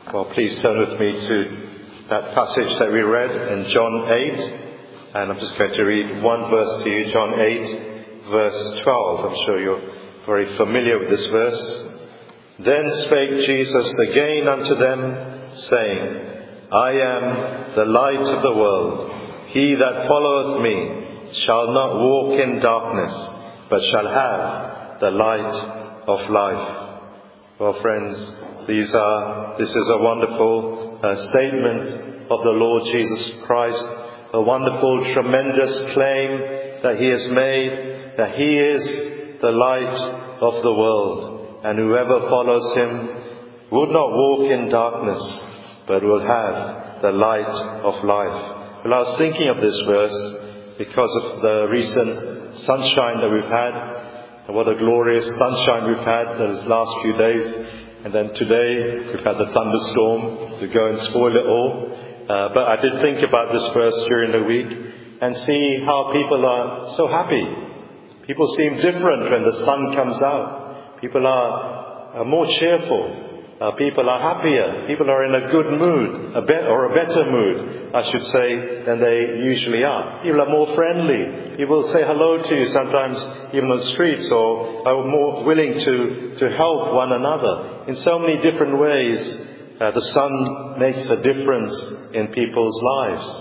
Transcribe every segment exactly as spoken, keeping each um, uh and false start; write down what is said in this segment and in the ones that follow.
Well, please turn with me to that passage that we read in John eight. And I'm just going to read one verse to you, John eight, verse twelve. I'm sure you're very familiar with this verse. Then spake Jesus again unto them, saying, I am the light of the world. He that followeth me shall not walk in darkness, but shall have the light of life. Well, friends, these are, this is a wonderful uh, statement of the Lord Jesus Christ, a wonderful, tremendous claim that he has made, that he is the light of the world, and whoever follows him would not walk in darkness, but will have the light of life. Well, I was thinking of this verse because of the recent sunshine that we've had. And what a glorious sunshine we've had those last few days. And then today we've had the thunderstorm to go and spoil it all. Uh, but I did think about this verse during the week and see how people are so happy. People seem different when the sun comes out. People are, are more cheerful. Uh, people are happier. People are in a good mood, a be- or a better mood, I should say, than they usually are. People are more friendly. People say hello to you sometimes even on the streets, or are more willing to, to help one another. In so many different ways, uh, the sun makes a difference in people's lives.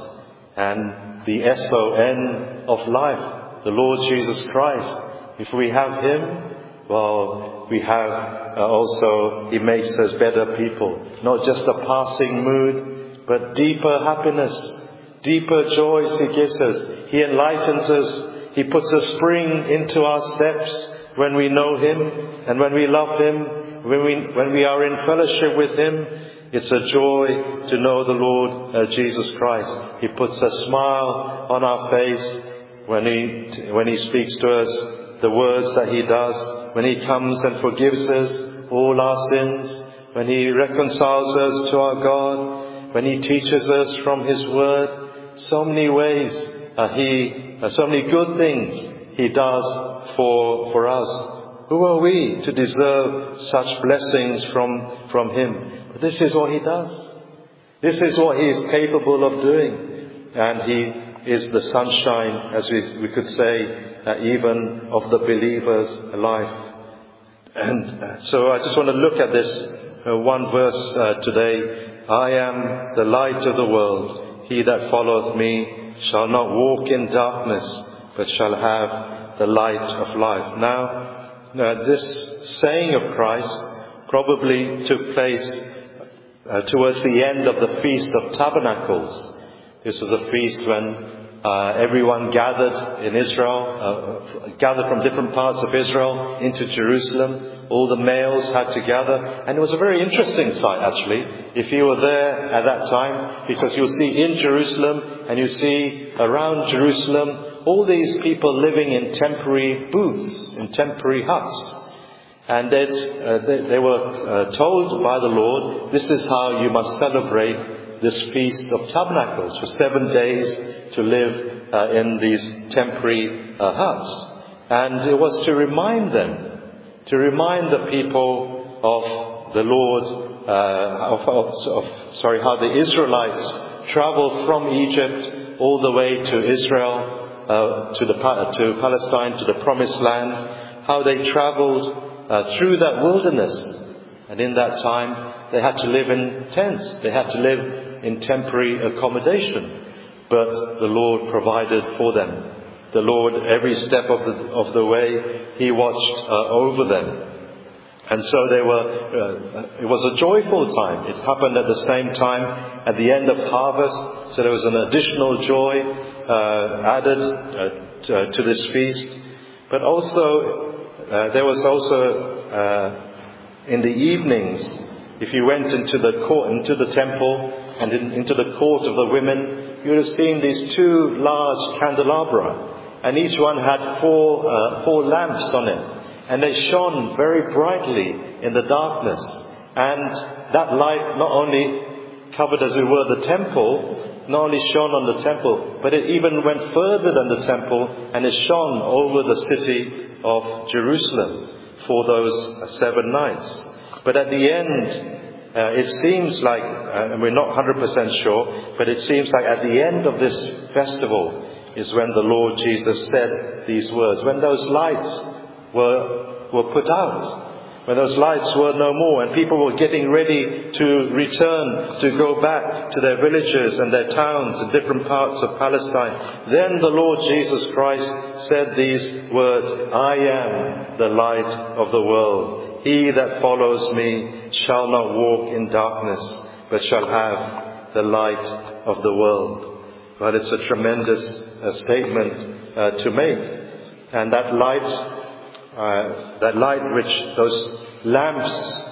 And the S O N of life, the Lord Jesus Christ, if we have him, well, we have uh, also, he makes us better people. Not just a passing mood, but deeper happiness, deeper joys he gives us. He enlightens us. He puts a spring into our steps when we know him and when we love him, when we, when we are in fellowship with him. It's a joy to know the Lord uh, Jesus Christ. He puts a smile on our face when he, when he speaks to us, the words that he does. When he comes and forgives us all our sins, when he reconciles us to our God, when he teaches us from his word, so many ways uh, he, uh, so many good things he does for for us. Who are we to deserve such blessings from from him? But this is what he does. This is what he is capable of doing, and he is the sunshine, as we we could say, uh, even of the believer's life. And uh, so I just want to look at this uh, one verse uh, today. I am the light of the world. He that followeth me shall not walk in darkness, but shall have the light of life. Now, uh, this saying of Christ probably took place uh, towards the end of the Feast of Tabernacles. This was a feast when Uh, everyone gathered in Israel, uh, gathered from different parts of Israel into Jerusalem. All the males had to gather. And it was a very interesting sight, actually, if you were there at that time, because you'll see in Jerusalem and you see around Jerusalem all these people living in temporary booths, in temporary huts. And uh, they, they were uh, told by the Lord, this is how you must celebrate this Feast of Tabernacles, for seven days to live uh, in these temporary uh, huts. And it was to remind them, to remind the people of the Lord, uh, of, of, of sorry, how the Israelites traveled from Egypt all the way to Israel, uh, to the to Palestine, to the Promised Land, how they traveled uh, through that wilderness. And in that time, they had to live in tents. They had to live in temporary accommodation. But the Lord provided for them. The Lord, every step of the, of the way, he watched uh, over them. And so they were, uh, it was a joyful time. It happened at the same time at the end of harvest. So there was an additional joy uh, added uh, to, uh, to this feast. But also, uh, there was also, uh, in the evenings, if you went into the court, into the temple and in, into the court of the women, you would have seen these two large candelabra, and each one had four uh, four lamps on it, and they shone very brightly in the darkness. And that light not only covered, as it were, the temple, not only shone on the temple, but it even went further than the temple, and it shone over the city of Jerusalem for those seven nights. But at the end, Uh, it seems like, uh, and we're not one hundred percent sure, but it seems like at the end of this festival is when the Lord Jesus said these words, when those lights were were put out, when those lights were no more and people were getting ready to return, to go back to their villages and their towns in different parts of Palestine. Then the Lord Jesus Christ said these words, I am the light of the world. He that follows me shall not walk in darkness, but shall have the light of the world. Well, it's a tremendous uh, statement uh, to make. And that light Uh, that light which those lamps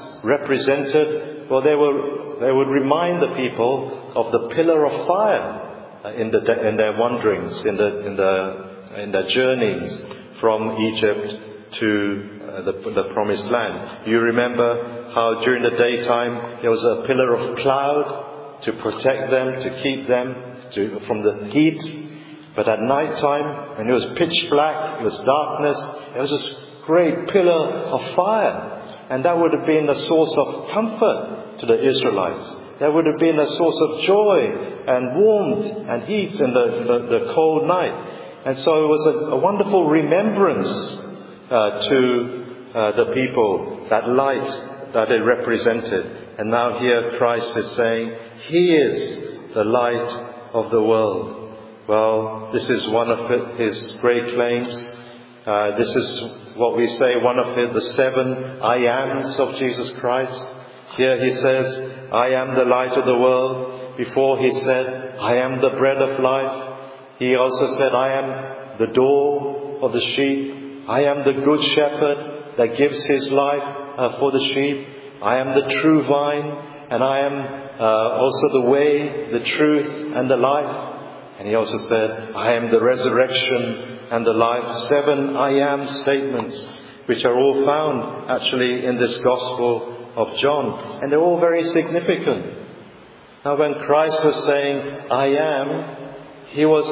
represented, well, they were they would remind the people of the pillar of fire uh, in the in their wanderings, in the in the in their journeys from Egypt to uh, the the promised land. You remember how during the daytime there was a pillar of cloud to protect them, to keep them to, from the heat, but at night time, when it was pitch black, it was darkness, there was this great pillar of fire, and that would have been a source of comfort to the Israelites. That would have been a source of joy and warmth and heat in the, the, the cold night. And so it was a, a wonderful remembrance uh, to uh, the people, that light that it represented. And now here Christ is saying, He is the light of the world. Well, this is one of His great claims. Uh, this is what we say, one of the seven I ams of Jesus Christ. Here He says, I am the light of the world. Before He said, I am the bread of life. He also said, I am the door of the sheep. I am the good shepherd that gives His life uh, for the sheep. I am the true vine, and I am uh, also the way, the truth, and the life. And He also said, I am the resurrection and the life. Seven I am statements, which are all found actually in this Gospel of John. And they're all very significant. Now when Christ was saying, I am, He was,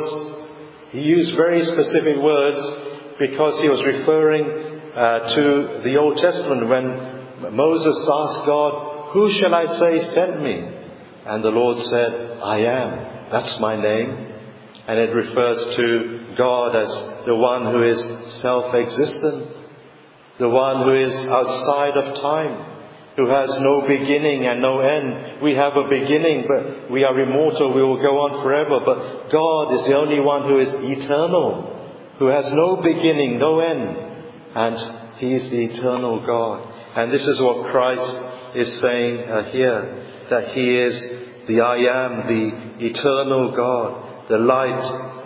He used very specific words because He was referring uh, to the Old Testament when Moses asked God, who shall I say sent me? And the Lord said, I am. That's my name. And it refers to God as the one who is self-existent, the one who is outside of time, who has no beginning and no end. We have a beginning, but we are immortal, we will go on forever. But God is the only one who is eternal, who has no beginning, no end. And He is the eternal God. And this is what Christ is saying uh, here, that He is the I am, the eternal God, the light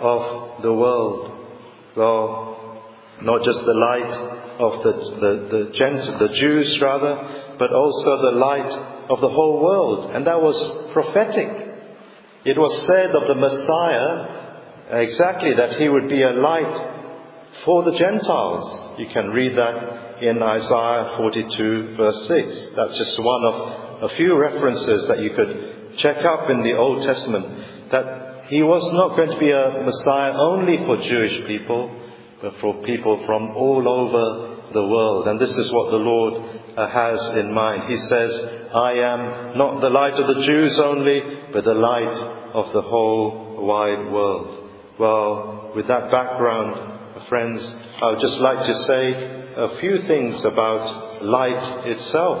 of the world. Well, not just the light of the the the, Gent- the Jews rather, but also the light of the whole world. And that was prophetic. It was said of the Messiah exactly that He would be a light for the Gentiles. You can read that in Isaiah forty-two verse six. That's just one of a few references that you could check up in the Old Testament, that He was not going to be a Messiah only for Jewish people, but for people from all over the world. And this is what the Lord uh, has in mind. He says, I am not the light of the Jews only, but the light of the whole wide world. Well, with that background, friends, I would just like to say a few things about light itself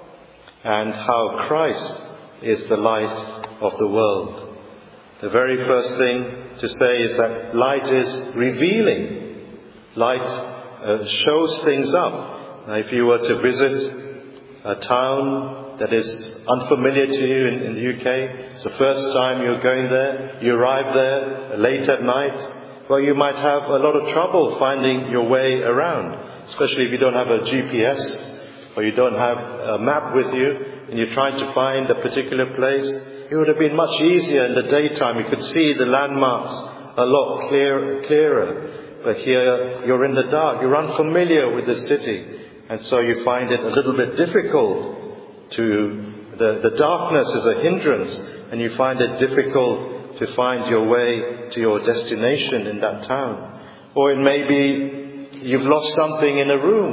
and how Christ is the light of the world. The very first thing to say is that light is revealing. Light uh, shows things up. Now, if you were to visit a town that is unfamiliar to you in, in the U K, it's the first time you're going there, you arrive there late at night, well, you might have a lot of trouble finding your way around, especially if you don't have a G P S or you don't have a map with you and you're trying to find a particular place. It would have been much easier in the daytime. You could see the landmarks a lot clear, clearer. But here you're in the dark. You're unfamiliar with the city. And so you find it a little bit difficult to... The, the darkness is a hindrance. And you find it difficult to find your way to your destination in that town. Or it may be you've lost something in a room.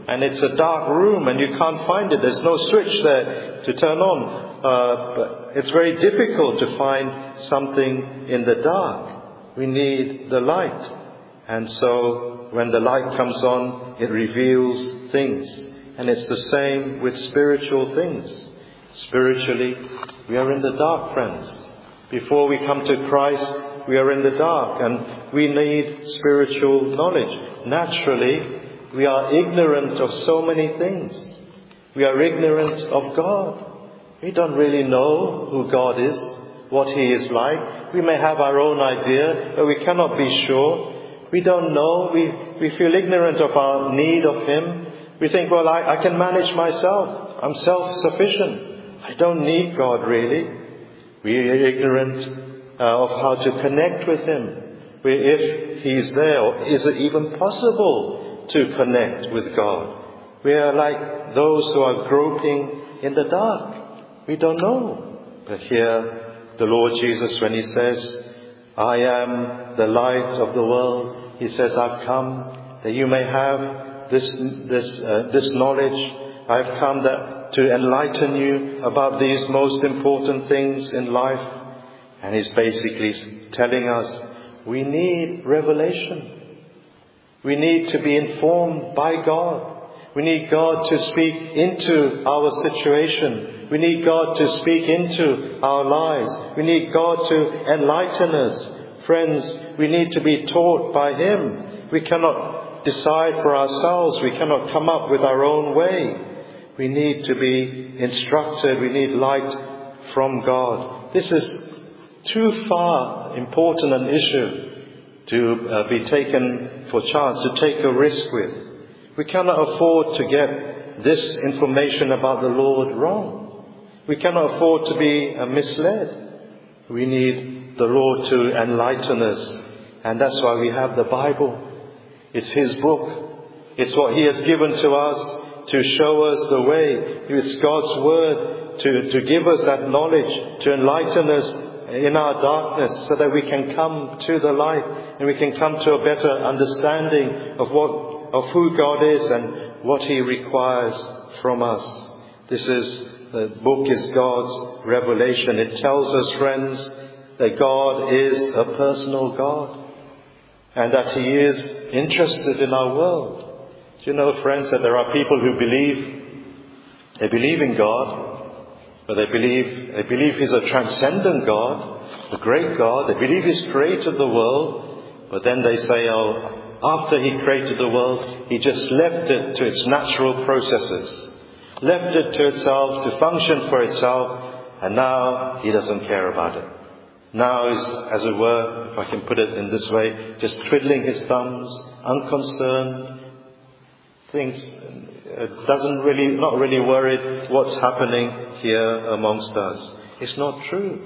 and it's a dark room and you can't find it. There's no switch there to turn on. Uh, but it's very difficult to find something in the dark. We need the light. And so when the light comes on, it reveals things. And it's the same with spiritual things. Spiritually, we are in the dark, friends. Before we come to Christ, we are in the dark, and we need spiritual knowledge. Naturally, we are ignorant of so many things. We are ignorant of God. We don't really know who God is, what He is like. We may have our own idea, but we cannot be sure. We don't know. We, we feel ignorant of our need of Him. We think, well, I, I can manage myself. I'm self-sufficient. I don't need God, really. We are ignorant uh, of how to connect with Him. We, if He's there, or is it even possible to connect with God? We are like those who are groping in the dark. We don't know. But here, the Lord Jesus, when He says, I am the light of the world, He says, I've come that you may have this, this, uh, this knowledge. I've come that to enlighten you about these most important things in life. And He's basically telling us we need revelation. We need to be informed by God. We need God to speak into our situation. We need God to speak into our lives. We need God to enlighten us. Friends, we need to be taught by Him. We cannot decide for ourselves. We cannot come up with our own way. We need to be instructed. We need light from God. This is too far important an issue to uh, be taken for chance, to take a risk with. We cannot afford to get this information about the Lord wrong. We cannot afford to be uh, misled. We need the Lord to enlighten us. And that's why we have the Bible. It's His book. It's what He has given to us to show us the way. It's God's Word to, to give us that knowledge, to enlighten us in our darkness so that we can come to the light and we can come to a better understanding of what, of who God is and what He requires from us. This is, the book is God's revelation. It tells us, friends, that God is a personal God and that He is interested in our world. Do you know, friends, that there are people who believe, they believe in God, but they believe, they believe He's a transcendent God, a great God. They believe He's created the world, but then they say, oh, after He created the world, He just left it to its natural processes, left it to itself, to function for itself, and now He doesn't care about it. Now is, as it were, if I can put it in this way, just twiddling His thumbs, unconcerned, things, uh, doesn't really, not really worried what's happening here amongst us. It's not true.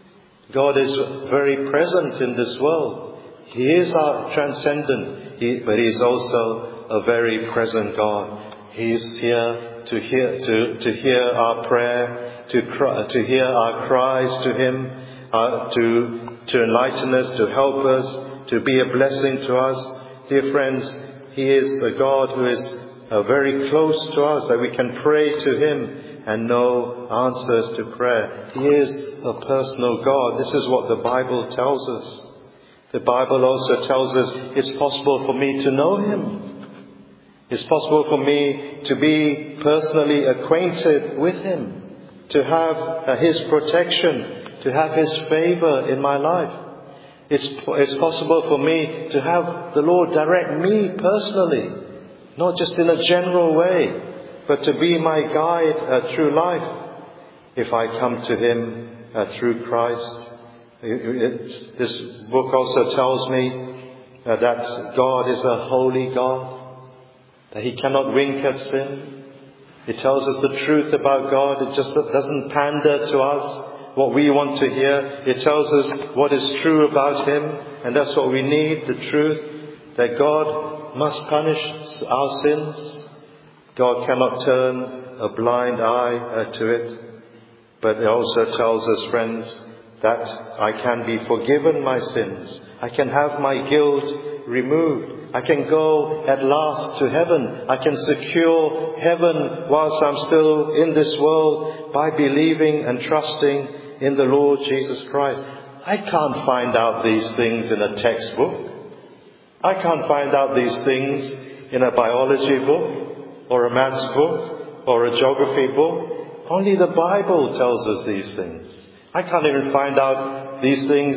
God is very present in this world. He is our transcendent, he, but He is also a very present God. He is here to hear, to, to hear our prayer, to cry, to hear our cries to Him, uh, to, to enlighten us, to help us, to be a blessing to us. Dear friends, He is the God who is uh, very close to us, that we can pray to Him and know answers to prayer. He is a personal God. This is what the Bible tells us. The Bible also tells us it's possible for me to know Him. It's possible for me to be personally acquainted with Him, to have uh, His protection, to have His favor in my life. It's, it's possible for me to have the Lord direct me personally, not just in a general way, but to be my guide uh, through life. If I come to Him uh, through Christ. It, it, this book also tells me uh, that God is a holy God, that He cannot wink at sin. It tells us the truth about God. It just doesn't pander to us what we want to hear. It tells us what is true about Him, and that's what we need, the truth, that God must punish our sins. God cannot turn a blind eye uh, to it. But it also tells us, friends, that I can be forgiven my sins. I can have my guilt removed. I can go at last to heaven. I can secure heaven whilst I'm still in this world by believing and trusting in the Lord Jesus Christ. I can't find out these things in a textbook. I can't find out these things in a biology book or a maths book or a geography book. Only the Bible tells us these things. I can't even find out these things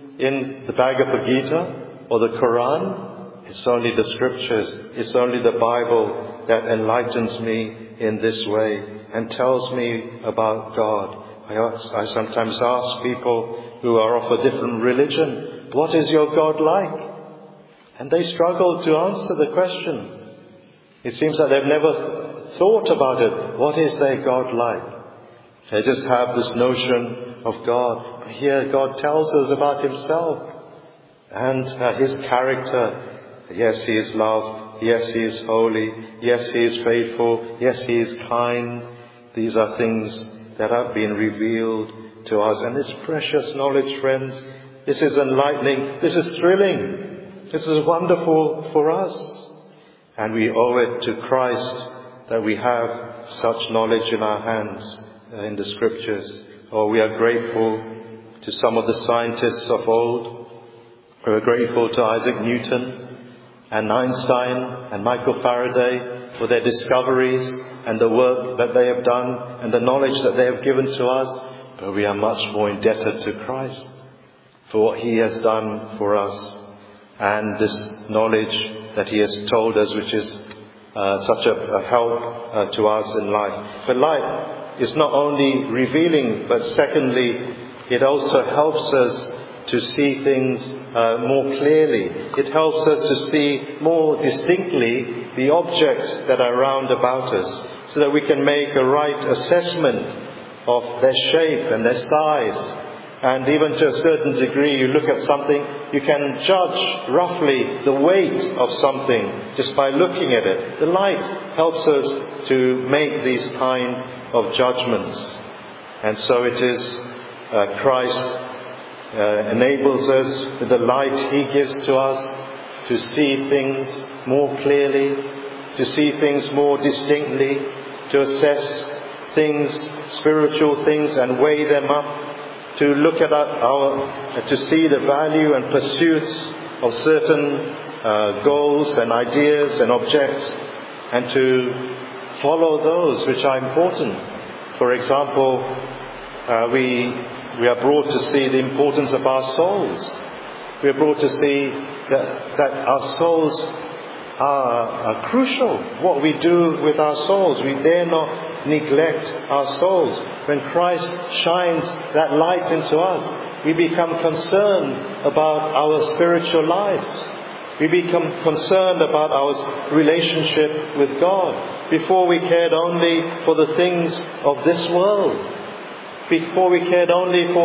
in the Bhagavad Gita or the Quran. It's only the Scriptures, it's only the Bible that enlightens me in this way and tells me about God. I, ask, I sometimes ask people who are of a different religion, what is your God like? And they struggle to answer the question. It seems that they've never thought about it. What is their God like? They just have this notion of God. But here God tells us about Himself and uh, His character. Yes, He is love. Yes, He is holy. Yes, He is faithful. Yes, He is kind. These are things that have been revealed to us. And it's precious knowledge, friends. This is enlightening. This is thrilling. This is wonderful for us. And we owe it to Christ that we have such knowledge in our hands uh, in the Scriptures. Oh, we are grateful to some of the scientists of old. We are grateful to Isaac Newton and Einstein and Michael Faraday for their discoveries and the work that they have done and the knowledge that they have given to us. But we are much more indebted to Christ for what He has done for us and this knowledge that He has told us, which is uh, such a, a help uh, to us in life. But light is not only revealing, but secondly, it also helps us to see things uh, more clearly. It helps us to see more distinctly the objects that are round about us, so that we can make a right assessment of their shape and their size. And even to a certain degree, you look at something, you can judge roughly the weight of something just by looking at it. The light helps us to make these kind of judgments. And so it is uh, Christ Uh, enables us with the light He gives to us to see things more clearly, to see things more distinctly, to assess things, spiritual things, and weigh them up, to look at our, our uh, to see the value and pursuits of certain uh, goals and ideas and objects, and to follow those which are important. For example, uh, we We are brought to see the importance of our souls. We are brought to see that, that our souls are, are crucial. What we do with our souls, we dare not neglect our souls. When Christ shines that light into us, we become concerned about our spiritual lives. We become concerned about our relationship with God. Before we cared only for the things of this world. Before we cared only for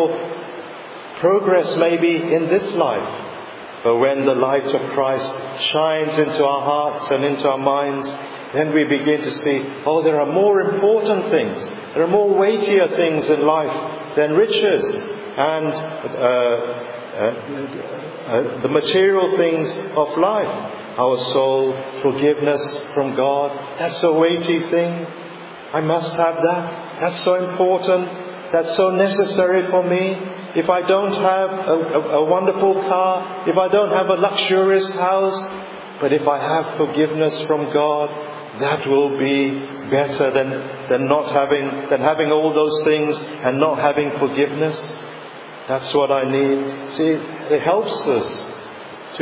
progress maybe in this life. But when the light of Christ shines into our hearts and into our minds, then we begin to see, oh, there are more important things. There are more weightier things in life than riches and uh, uh, uh, the material things of life. Our soul, forgiveness from God, that's a weighty thing. I must have that. That's so important. That's so necessary for me. If I don't have a, a, a wonderful car, if I don't have a luxurious house, but if I have forgiveness from God, that will be better than, than not having, than having all those things and not having forgiveness. That's what I need. See, it helps us to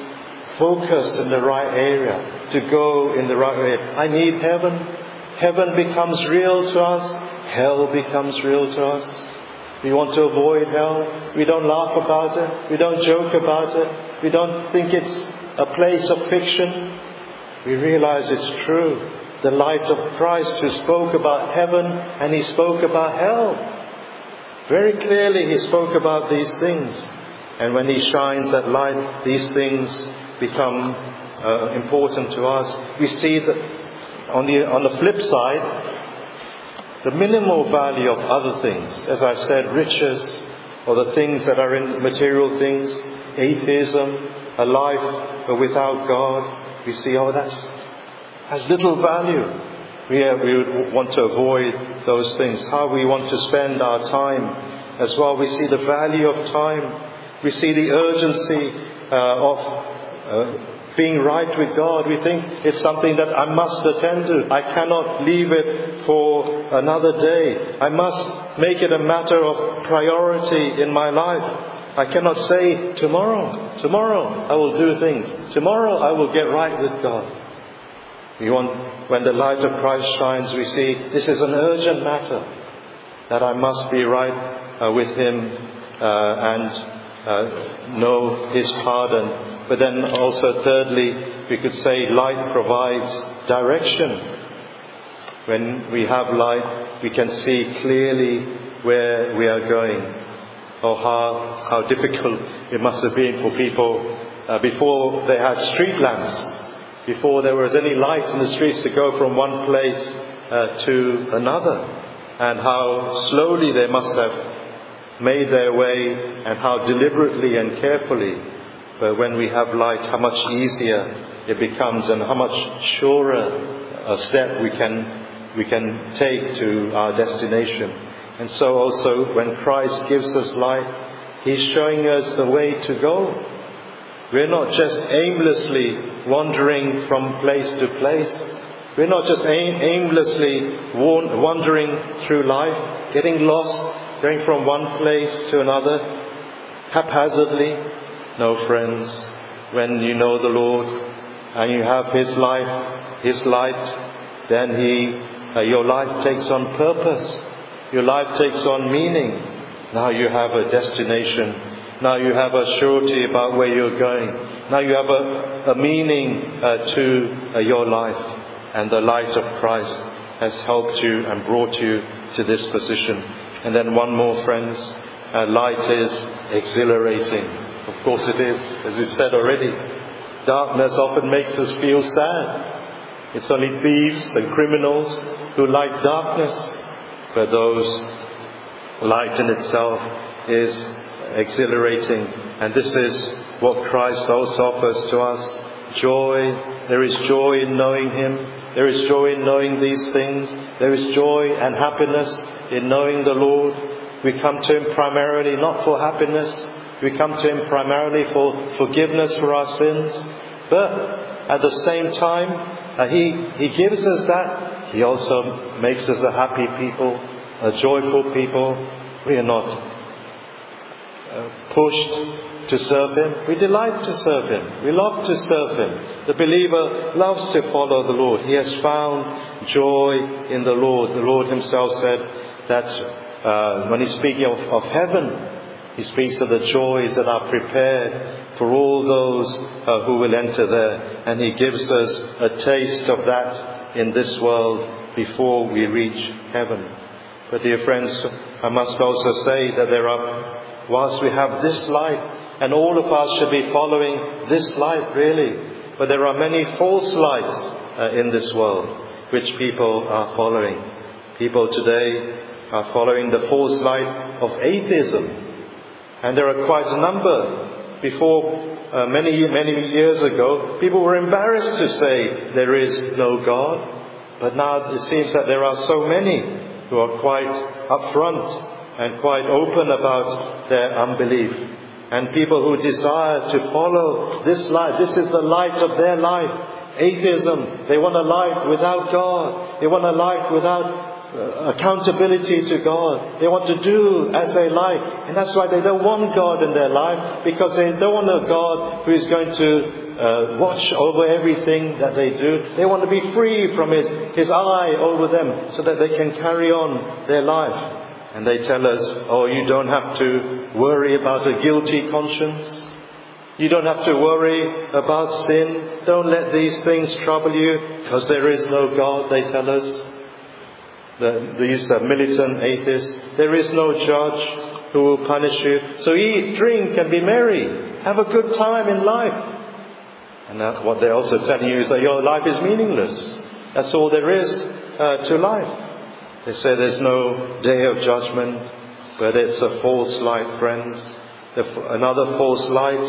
focus in the right area, to go in the right way. I need heaven. Heaven becomes real to us. Hell becomes real to us. We want to avoid hell. We don't laugh about it. We don't joke about it. We don't think it's a place of fiction. We realize it's true. The light of Christ, who spoke about heaven and He spoke about hell. Very clearly He spoke about these things. And when He shines that light, these things become uh, important to us. We see that on the, on the flip side, the minimal value of other things, as I've said, riches, or the things that are in material things, atheism, a life without God, we see, oh, that's has little value. We, uh, we would want to avoid those things. How we want to spend our time as well. We see the value of time. We see the urgency uh, of uh, being right with God. We think it's something that I must attend to. I cannot leave it for another day. I must make it a matter of priority in my life. I cannot say, tomorrow, tomorrow I will do things. Tomorrow I will get right with God. We want, when the light of Christ shines, we see this is an urgent matter, that I must be right uh, with Him uh, and uh, know His pardon. But then also thirdly, we could say light provides direction. When we have light, we can see clearly where we are going. Oh, how, how difficult it must have been for people uh, before they had street lamps, before there was any light in the streets to go from one place uh, to another, and how slowly they must have made their way and how deliberately and carefully. But when we have light, how much easier it becomes and how much surer a step we can we can take to our destination. And so also when Christ gives us light, He's showing us the way to go. We're not just aimlessly wandering from place to place. We're not just aim- aimlessly wandering through life, getting lost, going from one place to another, haphazardly. No, friends, when you know the Lord and you have His life, His light, then He, uh, your life takes on purpose. Your life takes on meaning. Now you have a destination. Now you have a surety about where you're going. Now you have a, a meaning uh, to uh, your life. And the light of Christ has helped you and brought you to this position. And then one more, friends. Uh, light is exhilarating. Of course it is, as we said already. Darkness often makes us feel sad. It's only thieves and criminals who like darkness. But those, light in itself is exhilarating. And this is what Christ also offers to us. Joy. There is joy in knowing Him. There is joy in knowing these things. There is joy and happiness in knowing the Lord. We come to Him primarily not for happiness. We come to Him primarily for forgiveness for our sins. But at the same time, uh, He, He gives us that. He also makes us a happy people, a joyful people. We are not uh, pushed to serve Him. We delight to serve Him. We love to serve Him. The believer loves to follow the Lord. He has found joy in the Lord. The Lord Himself said that uh, when He's speaking of, of heaven, He speaks of the joys that are prepared for all those uh, who will enter there. And He gives us a taste of that in this world before we reach heaven. But dear friends, I must also say that there are, whilst we have this light, and all of us should be following this light really, but there are many false lights uh, in this world which people are following. People today are following the false light of atheism. And there are quite a number. Before uh, many, many years ago, people were embarrassed to say there is no God. But now it seems that there are so many who are quite upfront and quite open about their unbelief. And people who desire to follow this light, this is the light of their life. Atheism, they want a life without God. They want a life without Uh, accountability to God. They want to do as they like. And that's why they don't want God in their life, because they don't want a God who is going to uh, watch over everything that they do. They want to be free from His, His eye over them so that they can carry on their life. And they tell us, oh, you don't have to worry about a guilty conscience. You don't have to worry about sin. Don't let these things trouble you, because there is no God, they tell us. The, these uh, militant atheists. There is no judge who will punish you. So eat, drink and be merry. Have a good time in life. And that, what they're also telling you is that your life is meaningless. That's all there is uh, to life. They say there's no day of judgment, but it's a false light, friends. The, another false light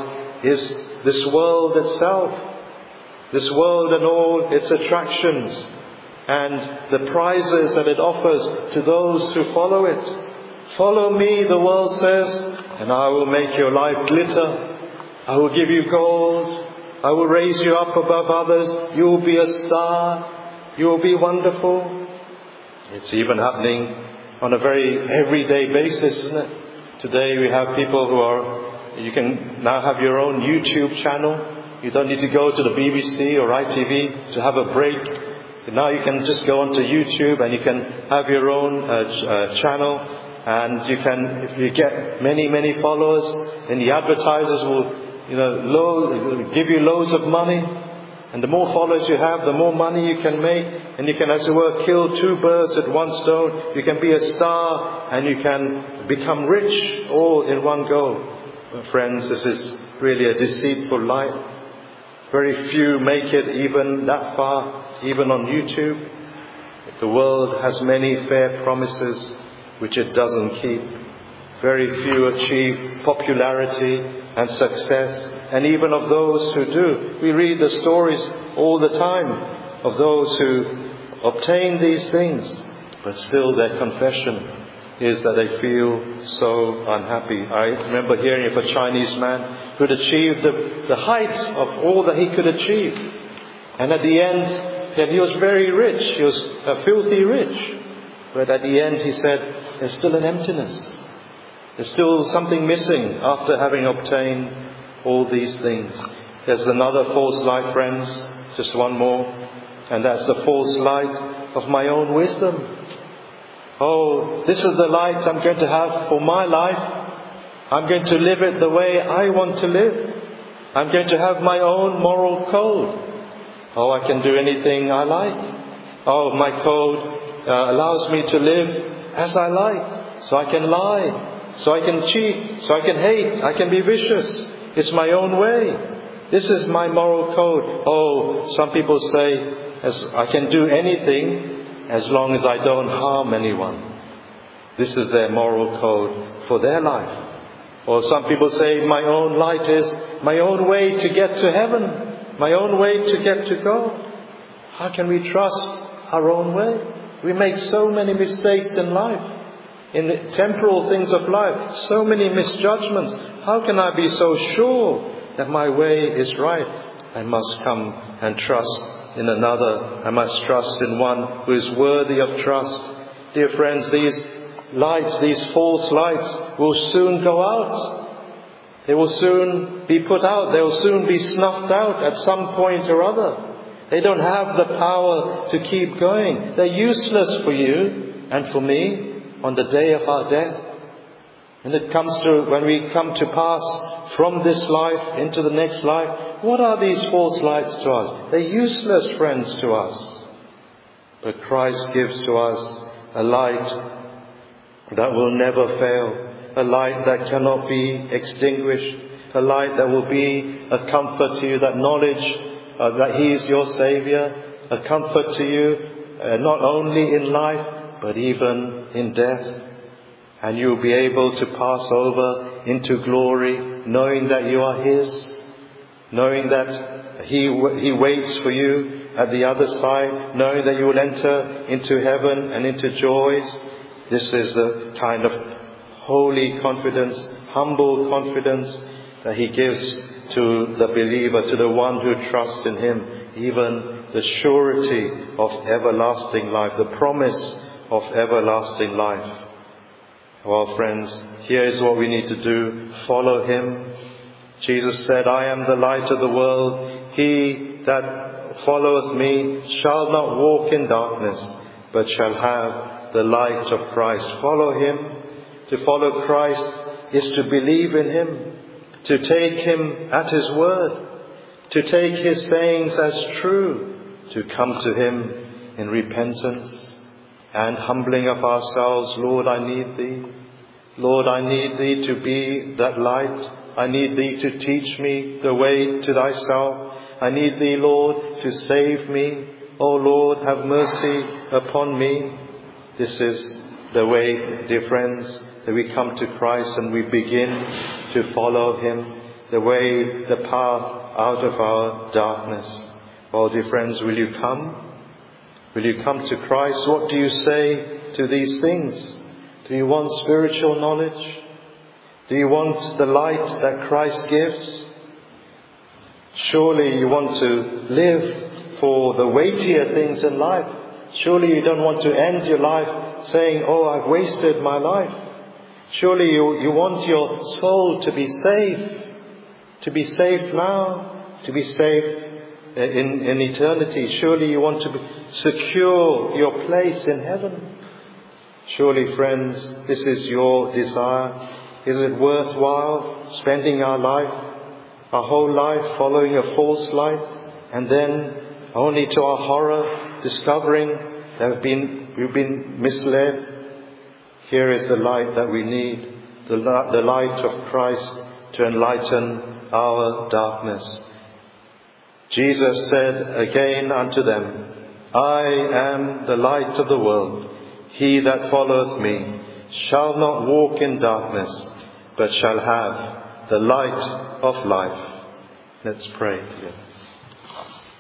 is this world itself. This world and all its attractions and the prizes that it offers to those who follow it. Follow me, the world says, and I will make your life glitter. I will give you gold. I will raise you up above others. You will be a star. You will be wonderful. It's even happening on a very everyday basis, isn't it? Today we have people who are, you can now have your own YouTube channel. You don't need to go to the B B C or I T V to have a break. Now you can just go onto YouTube and you can have your own uh, uh, channel, and you can, if you get many, many followers, then the advertisers will, you know, load, give you loads of money. And the more followers you have, the more money you can make. And you can, as it were, kill two birds at one stone. You can be a star and you can become rich all in one go. Friends, this is really a deceitful life. Very few make it even that far, even on YouTube. The world has many fair promises which it doesn't keep. Very few achieve popularity and success, and even of those who do. We read the stories all the time of those who obtain these things, but still their confession is that they feel so unhappy. I remember hearing of a Chinese man who had achieved the, the height of all that he could achieve. And at the end, and he was very rich. He was uh, filthy rich. But at the end he said, there's still an emptiness. There's still something missing after having obtained all these things. There's another false light, friends. Just one more. And that's the false light of my own wisdom. Oh, this is the light I'm going to have for my life. I'm going to live it the way I want to live. I'm going to have my own moral code. Oh, I can do anything I like. Oh, my code uh, allows me to live as I like. So I can lie. So I can cheat. So I can hate. I can be vicious. It's my own way. This is my moral code. Oh, some people say, as I can do anything as long as I don't harm anyone. This is their moral code for their life. Or some people say, my own light is my own way to get to heaven, my own way to get to God. How can we trust our own way? We make so many mistakes in life, in the temporal things of life, so many misjudgments. How can I be so sure that my way is right? I must come and trust in another. I must trust in one who is worthy of trust. Dear friends, these lights, these false lights, will soon go out. They will soon be put out. They will soon be snuffed out at some point or other. They don't have the power to keep going. They're useless for you and for me on the day of our death. And it comes to, when we come to pass from this life into the next life, what are these false lights to us? They're useless, friends, to us. But Christ gives to us a light that will never fail, a light that cannot be extinguished, a light that will be a comfort to you, that knowledge uh, that He is your Saviour, a comfort to you, uh, not only in life, but even in death. And you will be able to pass over into glory, knowing that you are His, knowing that He He waits for you at the other side, knowing that you will enter into heaven and into joys. This is the kind of holy confidence, humble confidence that He gives to the believer, to the one who trusts in Him, even the surety of everlasting life, the promise of everlasting life. Well, friends, here is what we need to do. Follow Him. Jesus said, I am the light of the world. He that followeth me shall not walk in darkness, but shall have the light of Christ. Follow Him. To follow Christ is to believe in Him, to take Him at His word, to take His sayings as true, to come to Him in repentance and humbling of ourselves. Lord, I need Thee. Lord, I need Thee to be that light. I need Thee to teach me the way to Thyself. I need Thee, Lord, to save me. Oh Lord, have mercy upon me. This is the way, dear friends, that we come to Christ and we begin to follow Him. the way, the path out of our darkness. Well, dear friends, will you come? Will you come to Christ? What do you say to these things? Do you want spiritual knowledge? Do you want the light that Christ gives? Surely you want to live for the weightier things in life. Surely you don't want to end your life saying, oh, I've wasted my life. Surely you, you want your soul to be safe, to be safe now, to be safe in, in eternity. Surely you want to be, secure your place in heaven. Surely, friends, this is your desire. Is it worthwhile spending our life, our whole life, following a false light, and then, only to our horror, discovering that we've been, we've been misled? Here is the light that we need, the, the light of Christ to enlighten our darkness. Jesus said again unto them, I am the light of the world. He that followeth me shall not walk in darkness, but shall have the light of life. Let's pray together.